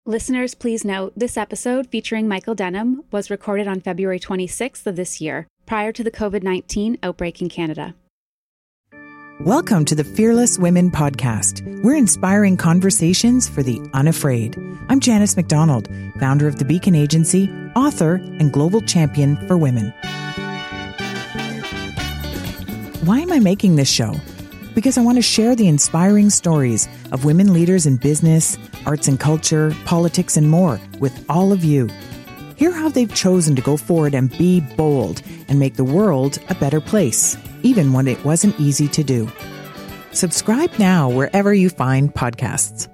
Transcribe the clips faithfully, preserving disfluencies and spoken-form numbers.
Listeners, please note, this episode featuring Michael Denham was recorded on February twenty-sixth of this year, prior to the covid nineteen outbreak in Canada. Welcome to the Fearless Women Podcast. We're inspiring conversations for the unafraid. I'm Janice McDonald, founder of the Beacon Agency, author, and global champion for women. Why am I making this show? Because I want to share the inspiring stories of women leaders in business, arts and culture, politics, and more with all of you. Hear how they've chosen to go forward and be bold and make the world a better place, even when it wasn't easy to do. Subscribe now wherever you find podcasts.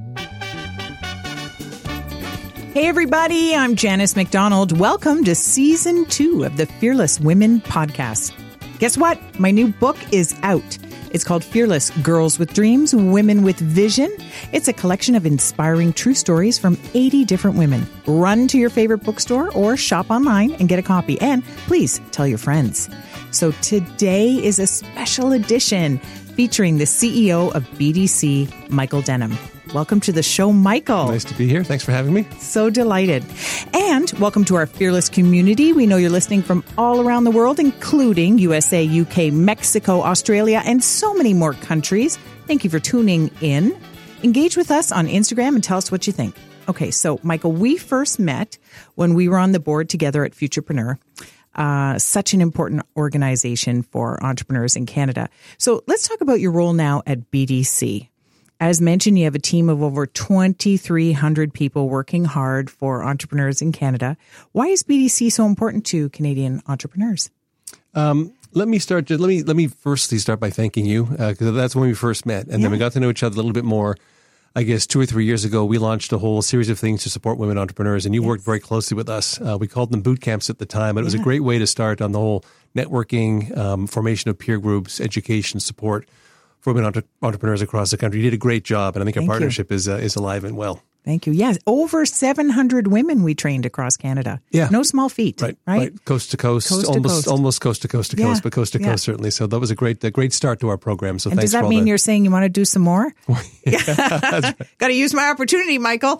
Hey everybody, I'm Janice McDonald. Welcome to season two of the Fearless Women Podcast. Guess what? My new book is out. It's called Fearless Girls with Dreams, Women with Vision. It's a collection of inspiring true stories from eighty different women. Run to your favorite bookstore or shop online and get a copy. And please tell your friends. So today is a special edition featuring the C E O of B D C, Michael Denham. Welcome to the show, Michael. Nice to be here. Thanks for having me. So delighted. And welcome to our Fearless community. We know you're listening from all around the world, including U S A, U K, Mexico, Australia, and so many more countries. Thank you for tuning in. Engage with us on Instagram and tell us what you think. Okay, so Michael, we first met when we were on the board together at Futurepreneur. Uh, such an important organization for entrepreneurs in Canada. So let's talk about your role now at B D C. As mentioned, you have a team of over twenty-three hundred people working hard for entrepreneurs in Canada. Why is B D C so important to Canadian entrepreneurs? Um, let me start. Let me let me firstly start by thanking you because uh, that's when we first met, and yeah. then we got to know each other a little bit more. I guess two or three years ago, we launched a whole series of things to support women entrepreneurs, and you yes. worked very closely with us. Uh, we called them boot camps at the time, but it was yeah. a great way to start on the whole networking, um, formation of peer groups, education, support for women entre- entrepreneurs across the country. You did a great job, and I think Thank our partnership is uh, is alive and well. Thank you. Yes, over seven hundred women we trained across Canada. Yeah. No small feat, right? Right. right. Coast to coast, coast almost to coast. almost coast to coast to yeah. coast, but coast to yeah. coast certainly. So that was a great a great start to our program. So and thanks does that for all mean the... you're saying you want to do some more? right. Got to use my opportunity, Michael.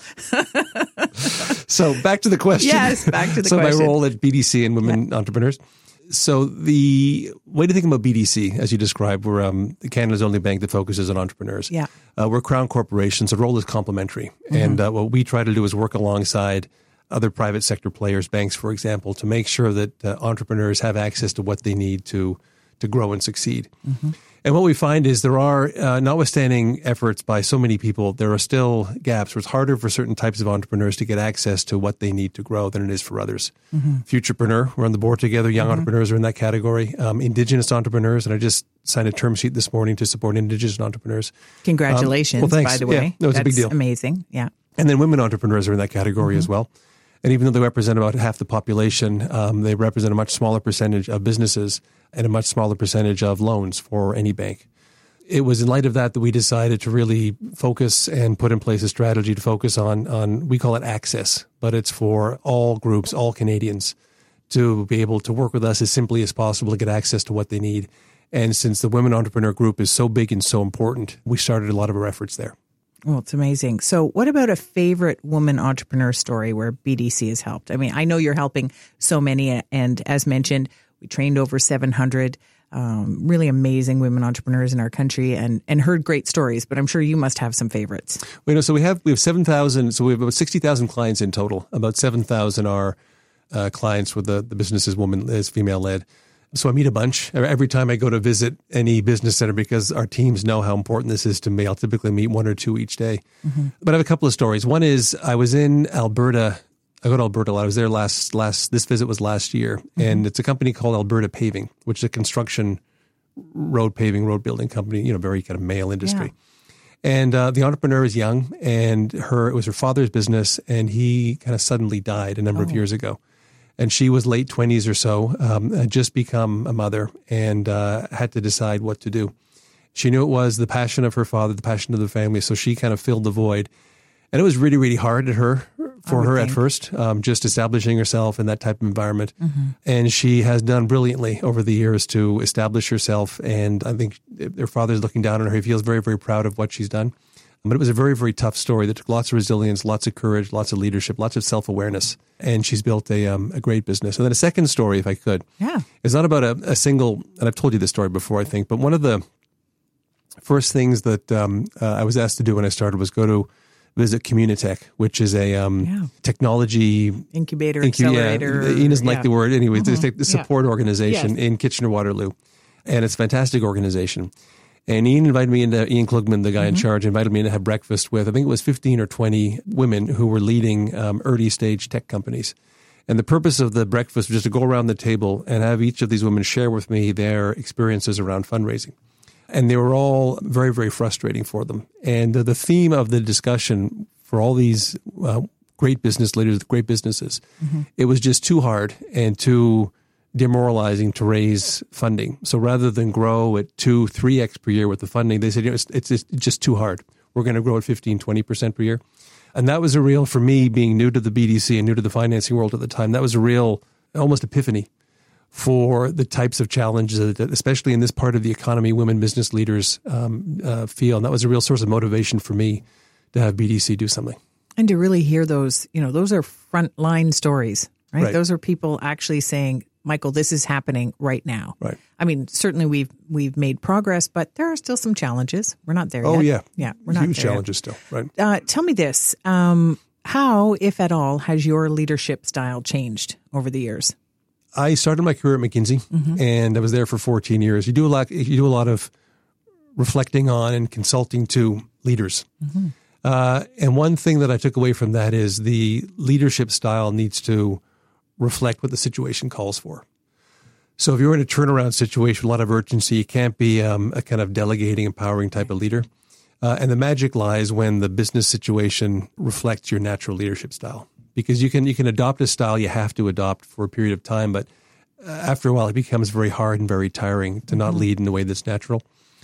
So back to the question. Yes, back to the so question. So my role at B D C and Women yeah. Entrepreneurs. So the way to think about B D C, as you described, we're um, Canada's only bank that focuses on entrepreneurs. Yeah. Uh, we're Crown Corporations. The role is complementary. Mm-hmm. And uh, what we try to do is work alongside other private sector players, banks, for example, to make sure that uh, entrepreneurs have access to what they need to to grow and succeed. Mm-hmm. And what we find is there are, uh, notwithstanding efforts by so many people, there are still gaps where it's harder for certain types of entrepreneurs to get access to what they need to grow than it is for others. Mm-hmm. Futurepreneur, we're on the board together. Young mm-hmm. entrepreneurs are in that category. Um, Indigenous entrepreneurs, and I just signed a term sheet this morning to support Indigenous entrepreneurs. Congratulations, um, well, thanks. by the way. Yeah, no, it's That's a big deal. Amazing. Yeah. And then women entrepreneurs are in that category mm-hmm. as well. And even though they represent about half the population, um, they represent a much smaller percentage of businesses and a much smaller percentage of loans for any bank. It was in light of that that we decided to really focus and put in place a strategy to focus on, on we call it access, but it's for all groups, all Canadians, to be able to work with us as simply as possible to get access to what they need. And since the Women Entrepreneur Group is so big and so important, we started a lot of our efforts there. Well, it's amazing. So what about a favorite woman entrepreneur story where B D C has helped? I mean, I know you're helping so many, and as mentioned, we trained over seven hundred um, really amazing women entrepreneurs in our country and, and heard great stories, but I'm sure you must have some favorites. Well, you know, so we have we have seven thousand, so we have about sixty thousand clients in total. About seven thousand are uh, clients where the, the business is woman, is female-led. So I meet a bunch every time I go to visit any business center because our teams know how important this is to me. I'll typically meet one or two each day. Mm-hmm. But I have a couple of stories. One is I was in Alberta. I go to Alberta a lot. I was there last, last, this visit was last year. Mm-hmm. And it's a company called Alberta Paving, which is a construction, road paving, road building company, you know, very kind of male industry. Yeah. And uh, the entrepreneur is young, and her it was her father's business, and he kind of suddenly died a number oh. of years ago. And she was late twenties or so, um, had just become a mother, and uh, had to decide what to do. She knew it was the passion of her father, the passion of the family, so she kind of filled the void. And it was really, really hard at her, for her think. at first, um, just establishing herself in that type of environment. Mm-hmm. And she has done brilliantly over the years to establish herself. And I think her father's looking down on her. He feels very, very proud of what she's done. But it was a very, very tough story that took lots of resilience, lots of courage, lots of leadership, lots of self-awareness. And she's built a um, a great business. And then a second story, if I could. Yeah. It's not about a, a single, and I've told you this story before, I think, but one of the first things that um, uh, I was asked to do when I started was go to visit Communitech, which is a um, Yeah. technology Incubator, incu- accelerator. Yeah, Ian doesn't yeah. like the word. Anyway, Mhm. it's a support organization Yes. in Kitchener-Waterloo. And it's a fantastic organization. And Ian invited me into, Ian Klugman, the guy Mm-hmm. in charge, invited me to have breakfast with, I think it was fifteen or twenty women who were leading um, early stage tech companies. And the purpose of the breakfast was just to go around the table and have each of these women share with me their experiences around fundraising. And they were all very, very frustrating for them. And uh, the theme of the discussion for all these uh, great business leaders, great businesses, mm-hmm. it was just too hard and too demoralizing to raise funding. So rather than grow at two, three X per year with the funding, they said, you know, it's, it's, just, it's just too hard. We're going to grow at fifteen, twenty percent per year. And that was a real, for me, being new to the B D C and new to the financing world at the time, that was a real, almost epiphany for the types of challenges that, especially in this part of the economy, women business leaders um, uh, feel. And that was a real source of motivation for me to have B D C do something. And to really hear those, you know, those are frontline stories, right? Right. Those are people actually saying, Michael, this is happening right now. Right. I mean, certainly we've we've made progress, but there are still some challenges. We're not there Oh, yet. yeah. Yeah, we're not Huge there yet. challenges still, right? Uh, tell me this. Um, how, if at all, has your leadership style changed over the years? I started my career at McKinsey, mm-hmm. and I was there for fourteen years. You do a lot. You do a lot of reflecting on and consulting to leaders. Mm-hmm. Uh, and one thing that I took away from that is the leadership style needs to reflect what the situation calls for. So if you're in a turnaround situation, a lot of urgency, you can't be um, a kind of delegating, empowering type of leader. Uh, and the magic lies when the business situation reflects your natural leadership style. Because you can you can adopt a style you have to adopt for a period of time, but uh, after a while it becomes very hard and very tiring to not lead in the way that's natural.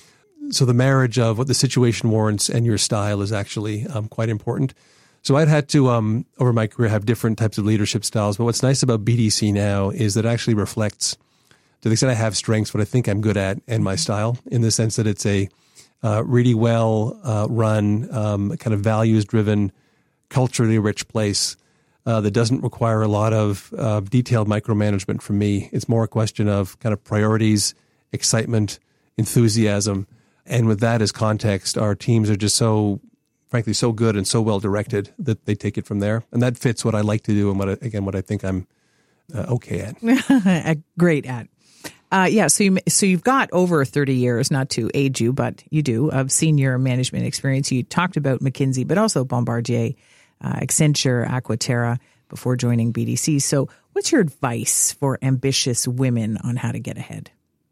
So the marriage of what the situation warrants and your style is actually um, quite important. So I'd had to, um, over my career, have different types of leadership styles. But what's nice about B D C now is that it actually reflects, to the extent I have strengths, what I think I'm good at and my style, in the sense that it's a uh, really well uh, run, um, kind of values-driven, culturally rich place uh, that doesn't require a lot of uh, detailed micromanagement from me. It's more a question of kind of priorities, excitement, enthusiasm. And with that as context, our teams are just so, frankly, so good and so well directed that they take it from there. And that fits what I like to do and what, I, again, what I think I'm uh, okay at. Great at. Uh, yeah, so you so you've got over thirty years, not to age you, but you do, of senior management experience. You talked about McKinsey, but also Bombardier, uh, Accenture, Aquaterra before joining B D C. So what's your advice for ambitious women on how to get ahead?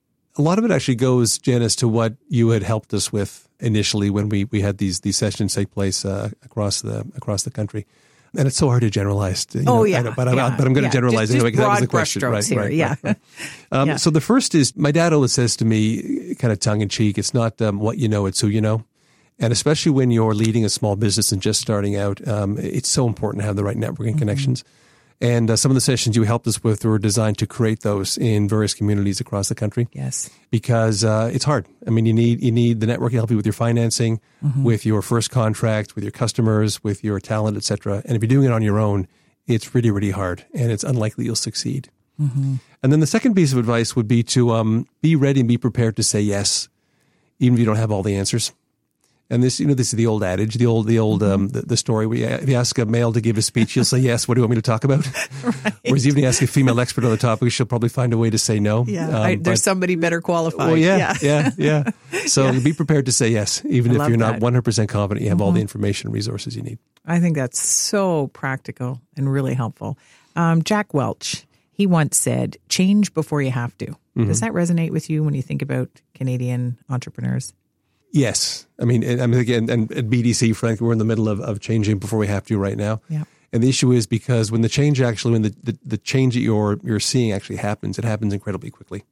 A lot of it actually goes, Janice, to what you had helped us with initially when we, we had these these sessions take place uh, across the across the country. And it's so hard to generalize. You know, oh, yeah. I know, but, yeah. I'm, but I'm going to yeah. generalize just, anyway just because that was the broad question. brushstrokes Right, here. right, yeah. right, right. Um, yeah. So the first is, my dad always says to me, kind of tongue in cheek, it's not um, what you know, it's who you know. And especially when you're leading a small business and just starting out, um, it's so important to have the right networking mm-hmm. connections. And uh, some of the sessions you helped us with were designed to create those in various communities across the country. Yes, because uh, it's hard. I mean, you need you need the network to help you with your financing, mm-hmm. with your first contract, with your customers, with your talent, et cetera. And if you're doing it on your own, it's really, really hard, and it's unlikely you'll succeed. Mm-hmm. And then the second piece of advice would be to um, be ready and be prepared to say yes, even if you don't have all the answers. And this, you know, this is the old adage, the old, the old, um, the, the story. We, if you ask a male to give a speech, he'll say yes. What do you want me to talk about? Right. Whereas even if you ask a female expert on the topic, she'll probably find a way to say no. Yeah, um, I, there's but, somebody better qualified. Well, yeah, yeah, yeah. yeah. So yeah. be prepared to say yes, even I if you're not that. one hundred percent confident you have mm-hmm. all the information and resources you need. I think that's so practical and really helpful. Um, Jack Welch, he once said, change before you have to. Mm-hmm. Does that resonate with you when you think about Canadian entrepreneurs? Yes. I mean, I mean, again, and at B D C, frankly, we're in the middle of, of changing before we have to right now. Yeah. And the issue is because when the change actually, when the, the, the change that you're you're seeing actually happens, it happens incredibly quickly.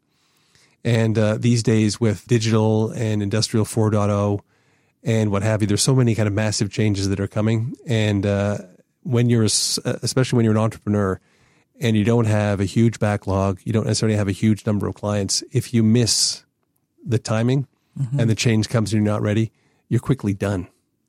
And uh, these days with digital and industrial four point oh and what have you, there's so many kind of massive changes that are coming. And uh, when you're, especially when you're an entrepreneur and you don't have a huge backlog, you don't necessarily have a huge number of clients, if you miss the timing, mm-hmm. and the change comes and you're not ready, you're quickly done.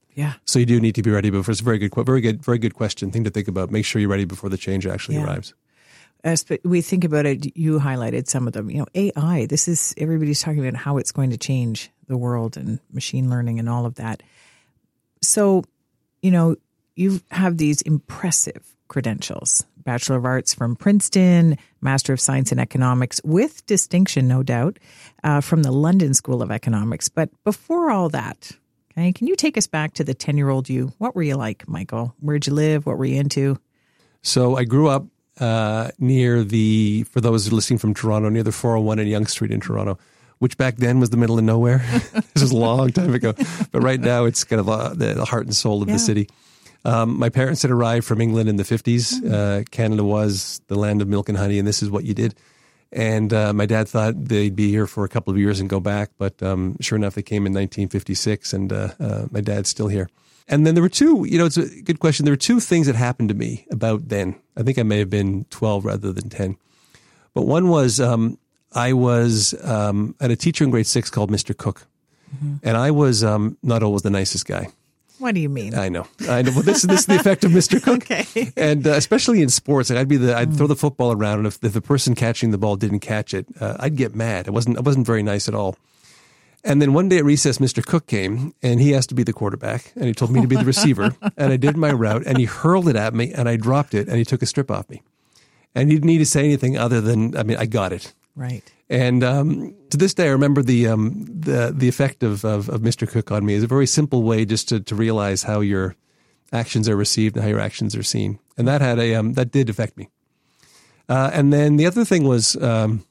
Yeah. So you do need to be ready before. It's a very good, very good, very good question. Thing to think about. Make sure you're ready before the change actually Yeah. arrives. As we think about it, you highlighted some of them. You know, A I, this is, everybody's talking about how it's going to change the world and machine learning and all of that. So, you know, you have these impressive credentials, Bachelor of Arts from Princeton, Master of Science in Economics, with distinction, no doubt, uh, from the London School of Economics. But before all that, okay, can you take us back to the ten-year-old you? What were you like, Michael? Where'd you live? What were you into? So I grew up uh, near the, for those listening from Toronto, near the four oh one and Yonge Street in Toronto, which back then was the middle of nowhere. This was a long time ago. But right now it's kind of uh, the heart and soul of Yeah. the city. Um, my parents had arrived from England in the fifties. Mm-hmm. Uh, Canada was the land of milk and honey, and this is what you did. And uh, my dad thought they'd be here for a couple of years and go back. But um, sure enough, they came in nineteen fifty-six, and uh, uh, my dad's still here. And then there were two, you know, it's a good question. There were two things that happened to me about then. I think I may have been twelve rather than ten. But one was um, I was um, at a teacher in grade six called Mister Cook. Mm-hmm. And I was um, not always the nicest guy. What do you mean? I know. I know. Well, this, this is the effect of Mister Cook. Okay. And uh, especially in sports, like I'd be the, I'd mm. throw the football around, and if, if the person catching the ball didn't catch it, uh, I'd get mad. I wasn't, I wasn't very nice at all. And then one day at recess, Mister Cook came, and he asked to be the quarterback, and he told me to be the receiver, and I did my route, and he hurled it at me, and I dropped it, and he took a strip off me. And he didn't need to say anything other than, I mean, I got it. Right. And um, to this day, I remember the um, the the effect of, of, of Mister Cook on me. Is a very simple way just to, to realize how your actions are received and how your actions are seen. And that had a um, that did affect me. Uh, and then the other thing was um,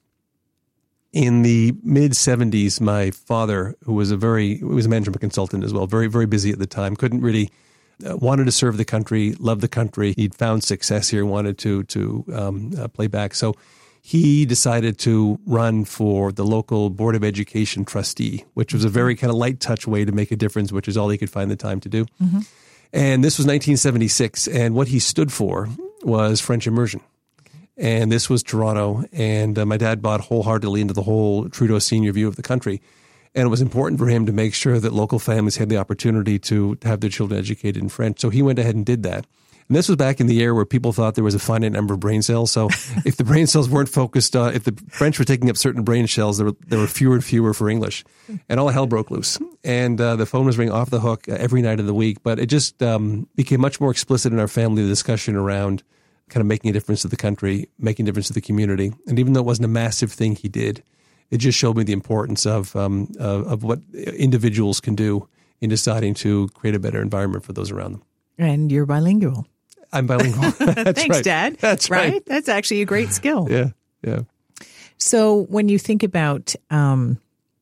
in the mid seventies, my father, who was a very he was a management consultant as well, very very busy at the time, couldn't really uh, wanted to serve the country, loved the country. He'd found success here, wanted to to um, uh, play back. So he decided to run for the local Board of Education trustee, which was a very kind of light touch way to make a difference, which is all he could find the time to do. Mm-hmm. And this was nineteen seventy-six. And what he stood for was French immersion. And this was Toronto. And uh, my dad bought wholeheartedly into the whole Trudeau senior view of the country. And it was important for him to make sure that local families had the opportunity to, to have their children educated in French. So he went ahead and did that. And this was back in the era where people thought there was a finite number of brain cells. So if the brain cells weren't focused on, if the French were taking up certain brain cells, there were, there were fewer and fewer for English. And all hell broke loose. And uh, the phone was ringing off the hook uh, every night of the week. But it just um, became much more explicit in our family, the discussion around kind of making a difference to the country, making a difference to the community. And even though it wasn't a massive thing he did, it just showed me the importance of, um, of, of what individuals can do in deciding to create a better environment for those around them. And you're bilingual. I'm bilingual. That's Thanks, right. Dad. That's right. right. That's actually a great skill. Yeah, yeah. So when you think about um,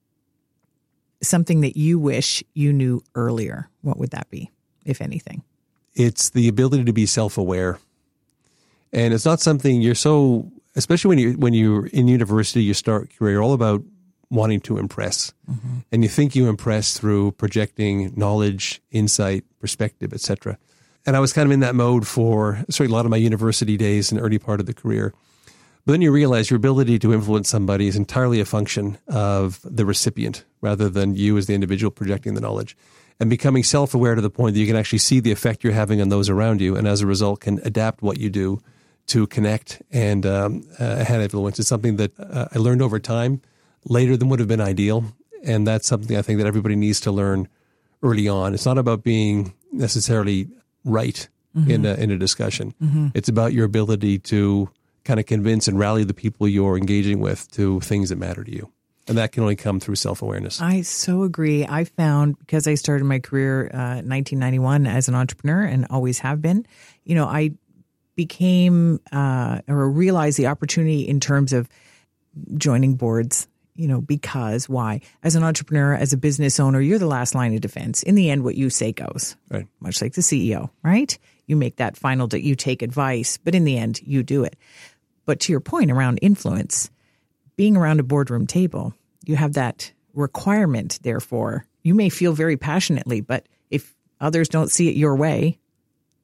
something that you wish you knew earlier, what would that be, if anything? It's the ability to be self-aware. And it's not something you're so, especially when you when you're in university, you start career, you're all about wanting to impress. Mm-hmm. And you think you impress through projecting knowledge, insight, perspective, et cetera. And I was kind of in that mode for certainly a lot of my university days and early part of the career. But then you realize your ability to influence somebody is entirely a function of the recipient rather than you as the individual projecting the knowledge. And becoming self-aware to the point that you can actually see the effect you're having on those around you, and as a result can adapt what you do to connect and um, uh, have influence. It's something that uh, I learned over time, later than would have been ideal. And that's something I think that everybody needs to learn early on. It's not about being necessarily right mm-hmm. in a, in a discussion. Mm-hmm. It's about your ability to kind of convince and rally the people you're engaging with to things that matter to you. And that can only come through self-awareness. I so agree. I found, because I started my career uh, in nineteen ninety-one as an entrepreneur and always have been, you know, I became uh, or realized the opportunity in terms of joining boards, you know, because why? As an entrepreneur, as a business owner, you're the last line of defense. In the end, what you say goes, right? Much like the C E O, right? You make that final, you take advice, but in the end, you do it. But to your point around influence, being around a boardroom table, you have that requirement. Therefore, you may feel very passionately, but if others don't see it your way,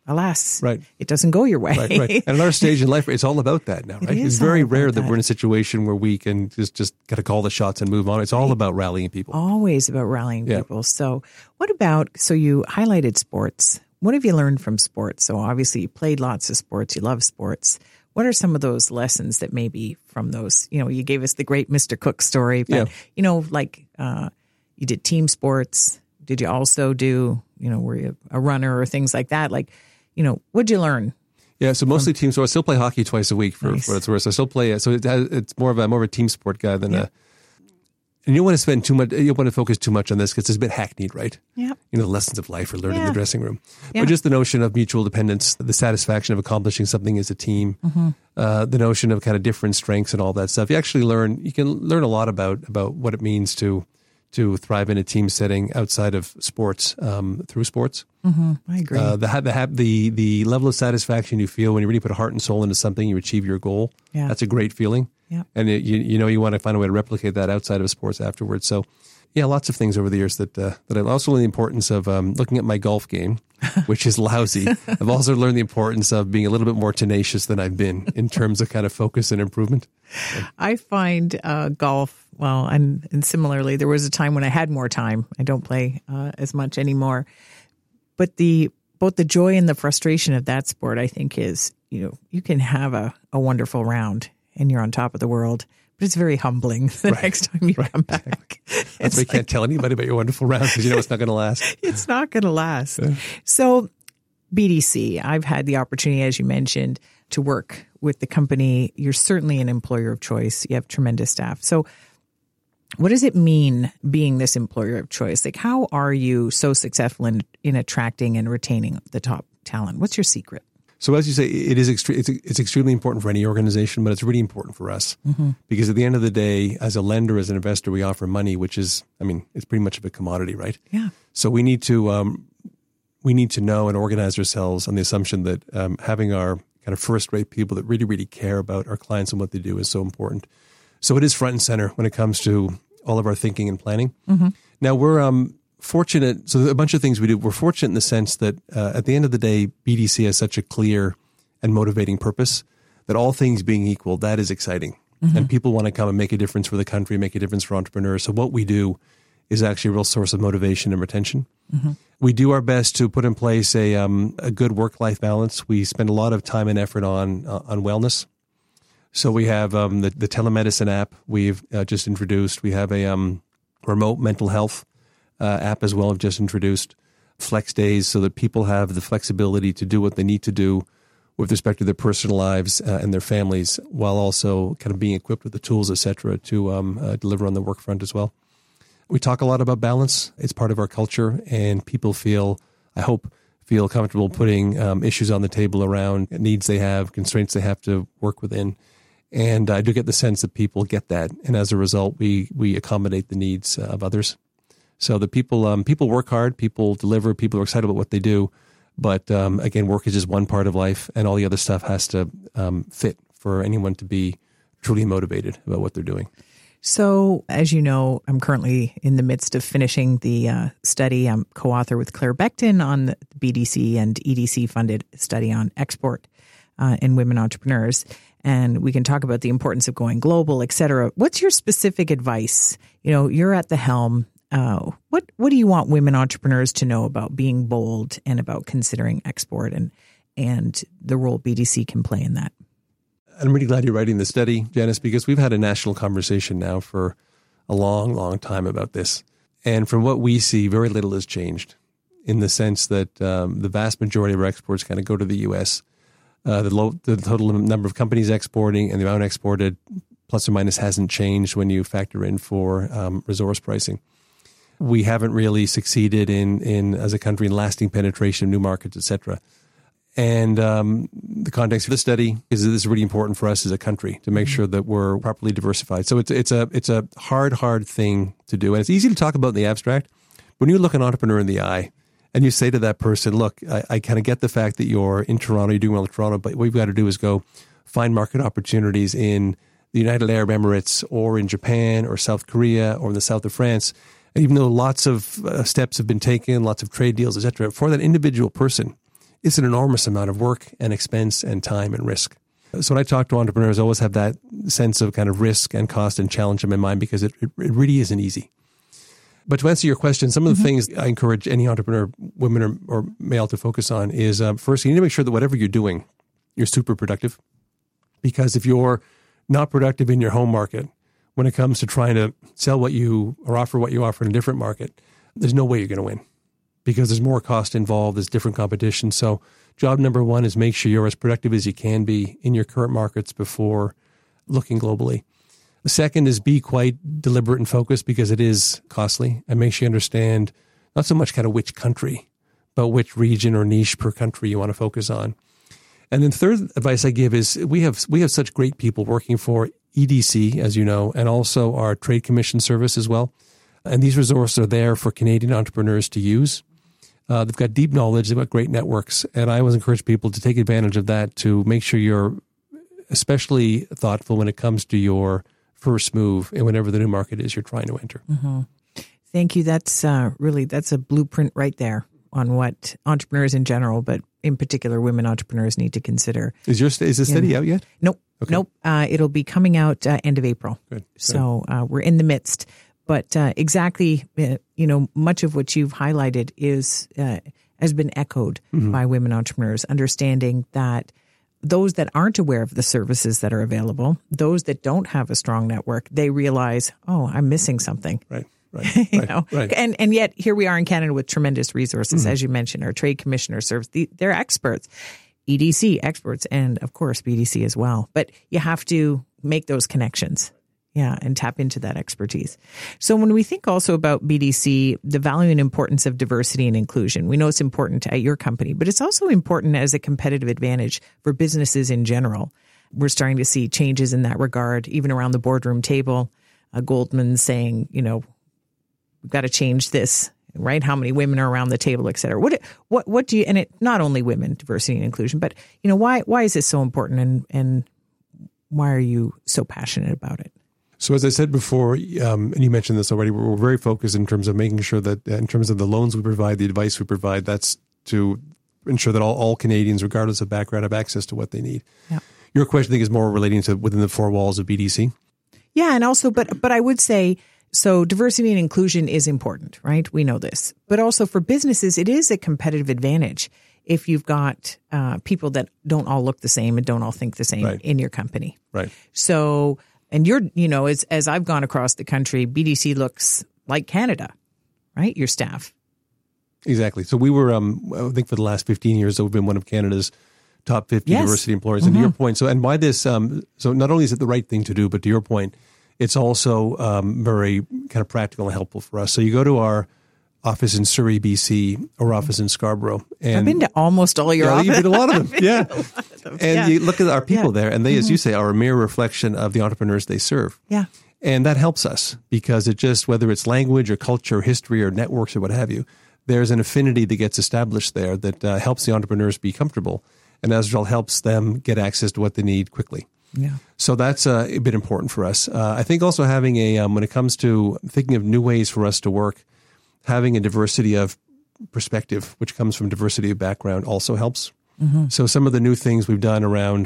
alas, right. it doesn't go your way. Right, right. And at our stage in life, it's all about that now, right? It It's is very all about rare that that. we're in a situation where we can just, just got to call the shots and move on. It's all Right. about rallying people. Always about rallying Yeah. people. So what about, so you highlighted sports. What have you learned from sports? So obviously you played lots of sports. You love sports. What are some of those lessons that maybe from those, you know, you gave us the great Mister Cook story, but, Yeah. you know, like uh, you did team sports. Did you also do, you know, were you a runner or things like that? Like, you know, what'd you learn? Yeah, so mostly team. So I still play hockey twice a week for, Nice. for what it's worth. So I still play. So it has, it's more of a more of a team sport guy than Yeah. a. And you don't want to spend too much. You don't want to focus too much on this because it's a bit hackneyed, right? Yeah. You know, the lessons of life are learned in Yeah. the dressing room. Yeah. But just the notion of mutual dependence, the satisfaction of accomplishing something as a team, Mm-hmm. uh, the notion of kind of different strengths and all that stuff. You actually learn. You can learn a lot about about what it means to to thrive in a team setting outside of sports um, through sports. Mm-hmm. I agree. Uh, the, ha- the, ha- the the level of satisfaction you feel when you really put heart and soul into something, you achieve your goal. Yeah. That's a great feeling. Yeah. And it, you you know you want to find a way to replicate that outside of sports afterwards. So, yeah, lots of things over the years that uh, that I've also learned the importance of um, looking at my golf game, which is lousy. I've also learned the importance of being a little bit more tenacious than I've been in terms of kind of focus and improvement. I find uh, golf, well, and, and similarly, there was a time when I had more time. I don't play uh, as much anymore. But the both the joy and the frustration of that sport, I think, is, you know, you can have a, a wonderful round and you're on top of the world, but it's very humbling the Right. next time you Right. come back. That's It's why you can't tell anybody about your wonderful round because you know it's not going to last. it's not going to last. So B D C, I've had the opportunity, as you mentioned, to work with the company. You're certainly an employer of choice. You have tremendous staff. So what does it mean being this employer of choice? Like, how are you so successful in, in attracting and retaining the top talent? What's your secret? So as you say, it is extre- it's, it's extremely important for any organization, but it's really important for us because at the end of the day, as a lender, as an investor, we offer money, which is, I mean, it's pretty much of a commodity, right? Yeah. So we need to um, we need to know and organize ourselves on the assumption that um, having our kind of first-rate people that really, really care about our clients and what they do is so important. So it is front and center when it comes to all of our thinking and planning. Mm-hmm. Now we're um, fortunate. So a bunch of things we do. We're fortunate in the sense that uh, at the end of the day, B D C has such a clear and motivating purpose that all things being equal, that is exciting. Mm-hmm. And people want to come and make a difference for the country, make a difference for entrepreneurs. So what we do is actually a real source of motivation and retention. Mm-hmm. We do our best to put in place a um, a good work-life balance. We spend a lot of time and effort on uh, on wellness. So we have um, the, the telemedicine app we've uh, just introduced. We have a um, remote mental health uh, app as well. We've just introduced flex days so that people have the flexibility to do what they need to do with respect to their personal lives uh, and their families, while also kind of being equipped with the tools, et cetera, to um, uh, deliver on the work front as well. We talk a lot about balance. It's part of our culture, and people feel, I hope, feel comfortable putting um, issues on the table around needs they have, constraints they have to work within. And I do get the sense that people get that, and as a result, we we accommodate the needs uh, of others. So the people um, people work hard, people deliver, people are excited about what they do. But um, again, work is just one part of life, and all the other stuff has to um, fit for anyone to be truly motivated about what they're doing. So, as you know, I'm currently in the midst of finishing the uh, study. I'm co-author with Claire Becton on the B D C and E D C funded study on export uh, and women entrepreneurs. And we can talk about the importance of going global, et cetera. What's your specific advice? You know, you're at the helm. Uh, what what do you want women entrepreneurs to know about being bold and about considering export and and the role B D C can play in that? I'm really glad you're writing the study, Janice, because we've had a national conversation now for a long, long time about this. And from what we see, very little has changed in the sense that um, the vast majority of our exports kind of go to the U S. Uh, the, low, the total number of companies exporting and the amount exported, plus or minus, hasn't changed when you factor in for um, resource pricing. We haven't really succeeded in, in as a country, in lasting penetration of new markets, et cetera. And um, the context of the study is that this is really important for us as a country to make sure that we're properly diversified. So it's it's a it's a hard, hard thing to do. And it's easy to talk about in the abstract. When you look an entrepreneur in the eye and you say to that person, look, I, I kind of get the fact that you're in Toronto, you're doing well in Toronto, but what you've got to do is go find market opportunities in the United Arab Emirates or in Japan or South Korea or in the south of France. And even though lots of uh, steps have been taken, lots of trade deals, et cetera, for that individual person, it's an enormous amount of work and expense and time and risk. So when I talk to entrepreneurs, I always have that sense of kind of risk and cost and challenge in my mind because it, it, it really isn't easy. But to answer your question, some of the mm-hmm. things I encourage any entrepreneur, women or, or male, to focus on is, uh, first, you need to make sure that whatever you're doing, you're super productive. Because if you're not productive in your home market, when it comes to trying to sell what you or offer what you offer in a different market, there's no way you're going to win because there's more cost involved, there's different competition. So job number one is make sure you're as productive as you can be in your current markets before looking globally. The second is be quite deliberate and focused because it is costly, and make sure you understand not so much kind of which country, but which region or niche per country you want to focus on. And then third advice I give is we have we have such great people working for E D C, as you know, and also our Trade Commission service as well. And these resources are there for Canadian entrepreneurs to use. Uh, they've got deep knowledge, they've got great networks, and I always encourage people to take advantage of that to make sure you're especially thoughtful when it comes to your first move in whatever the new market is you're trying to enter. Mm-hmm. Thank you. That's uh, really, that's a blueprint right there on what entrepreneurs in general, but in particular women entrepreneurs need to consider. Is your is this study out yet? Nope. Okay. Nope. Uh, it'll be coming out uh, end of April. Good. So uh, we're in the midst. But uh, exactly, uh, you know, much of what you've highlighted is uh, has been echoed mm-hmm. by women entrepreneurs, understanding that those that aren't aware of the services that are available, those that don't have a strong network, they realize, oh, I'm missing something. Right, right, you right, know? right. And and yet here we are in Canada with tremendous resources, Mm-hmm. as you mentioned, our Trade Commissioner serves, the, they're experts, E D C experts, and of course B D C as well. But you have to make those connections. Yeah, and tap into that expertise. So when we think also about B D C, the value and importance of diversity and inclusion, we know it's important at your company, but it's also important as a competitive advantage for businesses in general. We're starting to see changes in that regard, even around the boardroom table. Uh, Goldman saying, you know, we've got to change this, right? How many women are around the table, et cetera. What, what, what do you, and it, not only women, diversity and inclusion, but, you know, why, why is this so important and, and why are you so passionate about it? So as I said before, um, and you mentioned this already, we're very focused in terms of making sure that in terms of the loans we provide, the advice we provide, that's to ensure that all, all Canadians, regardless of background, have access to what they need. Yeah. Your question, I think, is more relating to within the four walls of B D C. Yeah, and also, but but I would say, so diversity and inclusion is important, right? We know this. But also for businesses, it is a competitive advantage if you've got uh, people that don't all look the same and don't all think the same right. in your company. Right. So... And you're, you know, as as I've gone across the country, B D C looks like Canada, right? Your staff. Exactly. So we were, um, I think for the last fifteen years, so we've been one of Canada's top fifty yes. diversity employers. Mm-hmm. And to your point, so and why this, um, so not only is it the right thing to do, but to your point, it's also um, very kind of practical and helpful for us. So you go to our office in Surrey, B C, or office in Scarborough. And I've been to almost all your yeah, offices. You've been to a lot of them. Yeah. Them. And yeah. you look at our people yeah. there, and they, mm-hmm. as you say, are a mere reflection of the entrepreneurs they serve. Yeah. And that helps us because it just, whether it's language or culture or history or networks or what have you, there's an affinity that gets established there that uh, helps the entrepreneurs be comfortable. And as a result, helps them get access to what they need quickly. Yeah. So that's uh, a bit important for us. Uh, I think also having a, um, when it comes to thinking of new ways for us to work, having a diversity of perspective, which comes from diversity of background, also helps. Mm-hmm. So some of the new things we've done around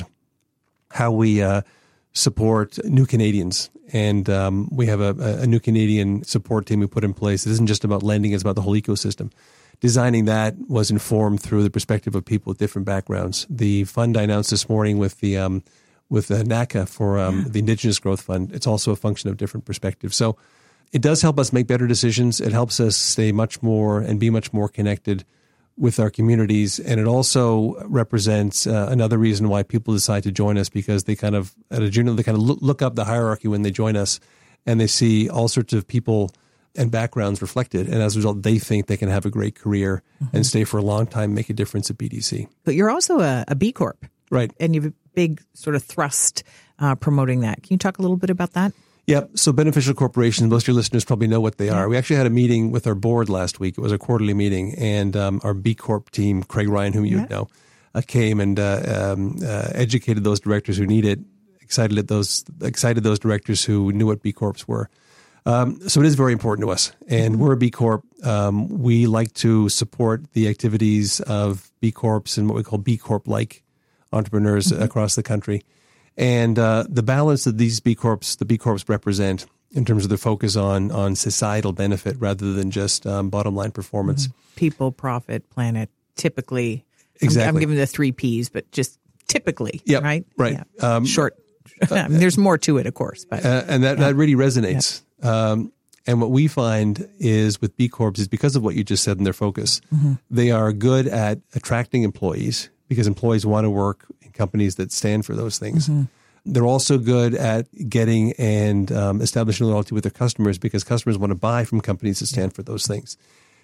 how we uh, support new Canadians, and um, we have a, a new Canadian support team we put in place. It isn't just about lending, it's about the whole ecosystem. Designing that was informed through the perspective of people with different backgrounds. The fund I announced this morning with the um, with the NACA for um, yeah. the Indigenous Growth Fund, it's also a function of different perspectives. So it does help us make better decisions. It helps us stay much more and be much more connected with our communities. And it also represents uh, another reason why people decide to join us, because they kind of, at a junior, they kind of look, look up the hierarchy when they join us, and they see all sorts of people and backgrounds reflected. And as a result, they think they can have a great career mm-hmm. and stay for a long time, make a difference at B D C. But you're also a, a B Corp. Right. And you have a big sort of thrust uh, promoting that. Can you talk a little bit about that? Yep. So beneficial corporations, most of your listeners probably know what they yeah. are. We actually had a meeting with our board last week. It was a quarterly meeting, and um, our B Corp team, Craig Ryan, whom you yeah. know, uh, came and uh, um, uh, educated those directors who need it, excited at those, excited those directors who knew what B Corps were. Um, so it is very important to us. And mm-hmm. we're a B Corp. Um, we like to support the activities of B Corps and what we call B Corp-like entrepreneurs mm-hmm. across the country. And uh, the balance that these B Corps, the B Corps represent in terms of their focus on on societal benefit rather than just um, bottom line performance. Mm-hmm. People, profit, planet, typically. Exactly. I'm, I'm giving the three Ps, but just typically, yep, right? Right. Yeah. Um, Short. I mean, there's more to it, of course. But uh, And that, yeah. that really resonates. Yeah. Um, and what we find is with B Corps is because of what you just said in their focus, mm-hmm. they are good at attracting employees because employees want to work in companies that stand for those things. Mm-hmm. They're also good at getting and um, establishing loyalty with their customers because customers want to buy from companies that stand for those things.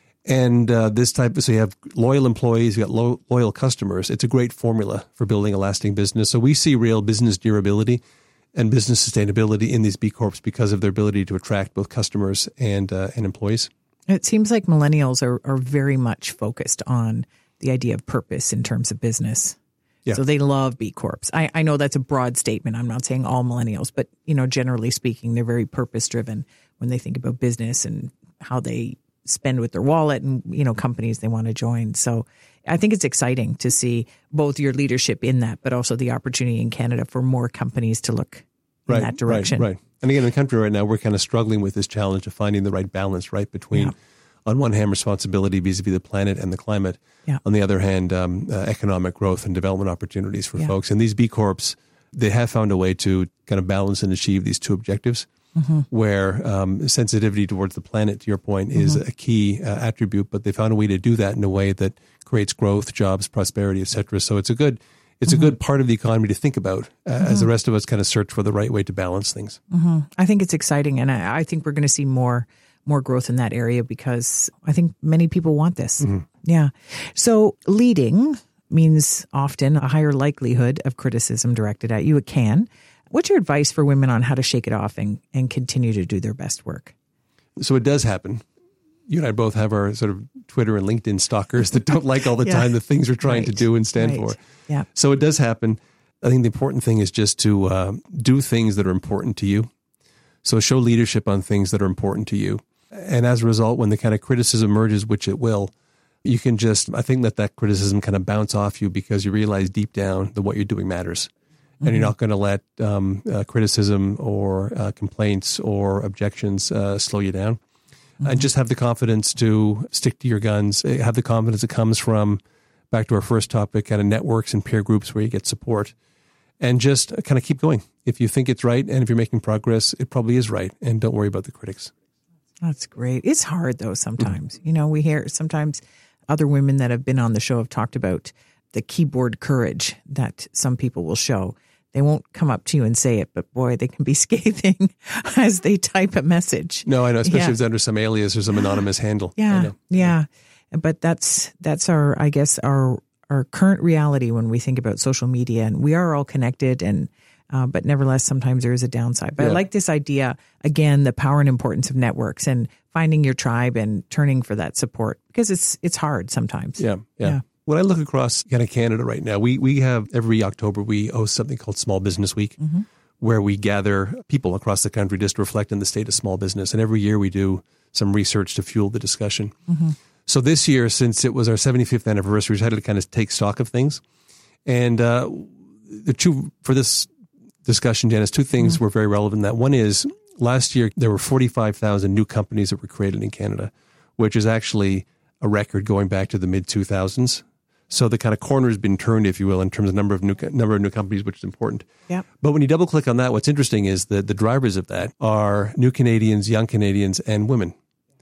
And uh, this type of, so you have loyal employees, you got lo- loyal customers. It's a great formula for building a lasting business. So we see real business durability and business sustainability in these B Corps because of their ability to attract both customers and uh, and employees. It seems like millennials are, are very much focused on the idea of purpose in terms of business. Yeah. So they love B Corps. I, I know that's a broad statement. I'm not saying all millennials, but you know, generally speaking, they're very purpose driven when they think about business and how they spend with their wallet and, you know, companies they want to join. So I think it's exciting to see both your leadership in that, but also the opportunity in Canada for more companies to look in right, that direction. Right, right. And again, in the country right now, we're kind of struggling with this challenge of finding the right balance, right, between, yeah. on one hand, responsibility vis-a-vis the planet and the climate. Yeah. On the other hand, um, uh, economic growth and development opportunities for yeah. folks. And these B Corps, they have found a way to kind of balance and achieve these two objectives, mm-hmm. where um, sensitivity towards the planet, to your point, is mm-hmm. a key uh, attribute. But they found a way to do that in a way that creates growth, jobs, prosperity, et cetera. So it's a good, it's mm-hmm. a good part of the economy to think about uh, mm-hmm. as the rest of us kind of search for the right way to balance things. Mm-hmm. I think it's exciting, and I, I think we're going to see more. more growth in that area because I think many people want this. Mm-hmm. Yeah. So leading means often a higher likelihood of criticism directed at you. It can. What's your advice for women on how to shake it off and, and continue to do their best work? So it does happen. You and I both have our sort of Twitter and LinkedIn stalkers that don't like all the yeah. time the things we're trying right. to do and stand right. for. Yeah. So it does happen. I think the important thing is just to uh, do things that are important to you. So show leadership on things that are important to you. And as a result, when the kind of criticism emerges, which it will, you can just, I think, let that criticism kind of bounce off you because you realize deep down that what you're doing matters. Mm-hmm. And you're not going to let um, uh, criticism or uh, complaints or objections uh, slow you down. Mm-hmm. And just have the confidence to stick to your guns. Have the confidence that comes from, back to our first topic, kind of networks and peer groups where you get support. And just kind of keep going. If you think it's right and if you're making progress, it probably is right. And don't worry about the critics. That's great. It's hard, though, sometimes. Mm-hmm. You know, we hear sometimes other women that have been on the show have talked about the keyboard courage that some people will show. They won't come up to you and say it, but boy, they can be scathing as they type a message. No, I know, especially yeah. if it's under some alias or some anonymous handle. Yeah, I know. yeah. But that's that's our, I guess, our our current reality when we think about social media. And we are all connected and Uh, but nevertheless, sometimes there is a downside. But yeah. I like this idea, again, the power and importance of networks and finding your tribe and turning for that support because it's it's hard sometimes. Yeah, yeah. yeah. When I look across kind of Canada right now, we, we have every October, we host something called Small Business Week, mm-hmm. where we gather people across the country just to reflect on the state of small business. And every year we do some research to fuel the discussion. Mm-hmm. So this year, since it was our seventy-fifth anniversary, we had to kind of take stock of things. And uh, the two, for this discussion, Janice, two things mm-hmm. were very relevant. That one is last year there were forty-five thousand new companies that were created in Canada, which is actually a record going back to the mid two thousands. So the kind of corner has been turned, if you will, in terms of number of new number of new companies, which is important. Yeah. But when you double click on that, what's interesting is that the drivers of that are new Canadians, young Canadians, and women.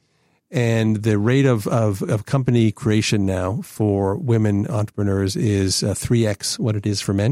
And the rate of, of, of company creation now for women entrepreneurs is uh, three x what it is for men.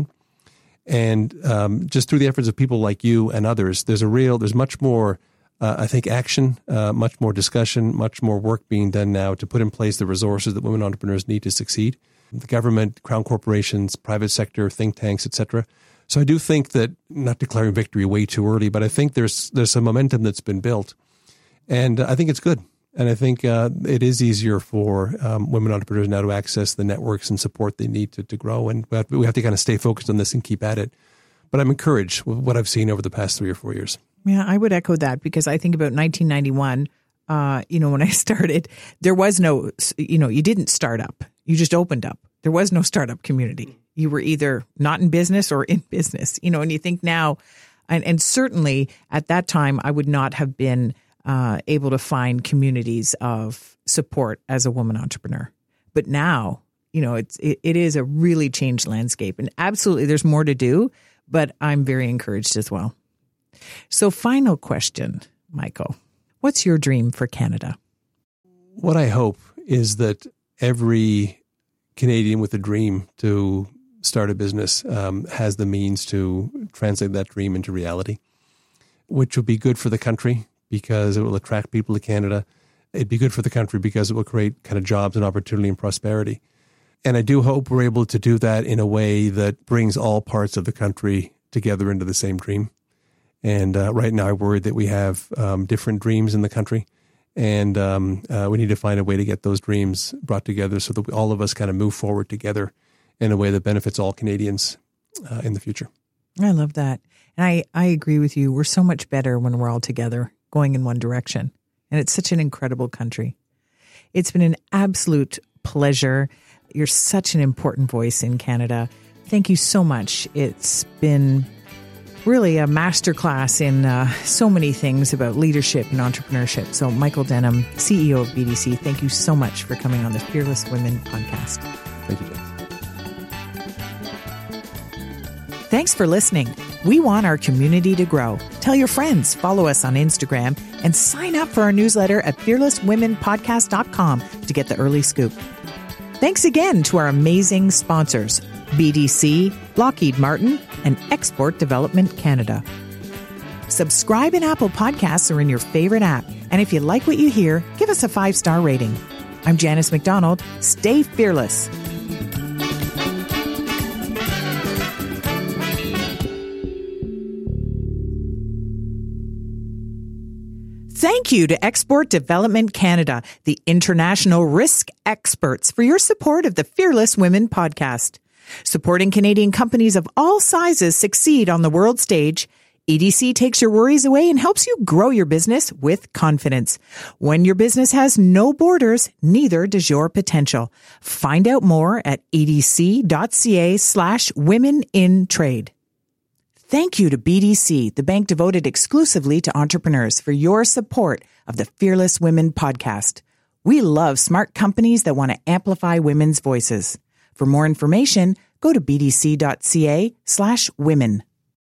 And um, just through the efforts of people like you and others, there's a real, there's much more, uh, I think, action, uh, much more discussion, much more work being done now to put in place the resources that women entrepreneurs need to succeed. The government, crown corporations, private sector, think tanks, et cetera. So I do think that, not declaring victory way too early, but I think there's there's some momentum that's been built. And I think it's good. And I think uh, it is easier for um, women entrepreneurs now to access the networks and support they need to, to grow. And we have, we have to kind of stay focused on this and keep at it. But I'm encouraged with what I've seen over the past three or four years. Yeah, I would echo that because I think about nineteen ninety-one, uh, you know, when I started, there was no, you know, you didn't start up. You just opened up. There was no startup community. You were either not in business or in business, you know, and you think now, and, and certainly at that time, I would not have been uh, able to find communities of support as a woman entrepreneur. But now, you know, it's, it, it is a really changed landscape, and absolutely there's more to do, but I'm very encouraged as well. So final question, Michael, what's your dream for Canada? What I hope is that every Canadian with a dream to start a business um, has the means to translate that dream into reality, which will be good for the country because it will attract people to Canada. It'd be good for the country because it will create kind of jobs and opportunity and prosperity. And I do hope we're able to do that in a way that brings all parts of the country together into the same dream. And uh, right now, I worry that we have um, different dreams in the country, and um, uh, we need to find a way to get those dreams brought together so that we, all of us kind of move forward together in a way that benefits all Canadians uh, in the future. I love that. And I, I agree with you. We're so much better when we're all together going in one direction. And it's such an incredible country. It's been an absolute pleasure. You're such an important voice in Canada. Thank you so much. It's been really a masterclass in uh, so many things about leadership and entrepreneurship. So Michael Denham, C E O of B D C, thank you so much for coming on the Fearless Women podcast. Thank you, Jess. Thanks for listening. We want our community to grow. Tell your friends, follow us on Instagram, and sign up for our newsletter at fearless women podcast dot com to get the early scoop. Thanks again to our amazing sponsors, B D C, Lockheed Martin, and Export Development Canada. Subscribe in Apple Podcasts or in your favorite app. And if you like what you hear, give us a five-star rating. I'm Janice McDonald. Stay fearless. Thank you to Export Development Canada, the international risk experts, for your support of the Fearless Women podcast. Supporting Canadian companies of all sizes succeed on the world stage, E D C takes your worries away and helps you grow your business with confidence. When your business has no borders, neither does your potential. Find out more at edc.ca slash women in trade. Thank you to B D C, the bank devoted exclusively to entrepreneurs, for your support of the Fearless Women podcast. We love smart companies that want to amplify women's voices. For more information, go to bdc.ca slash women.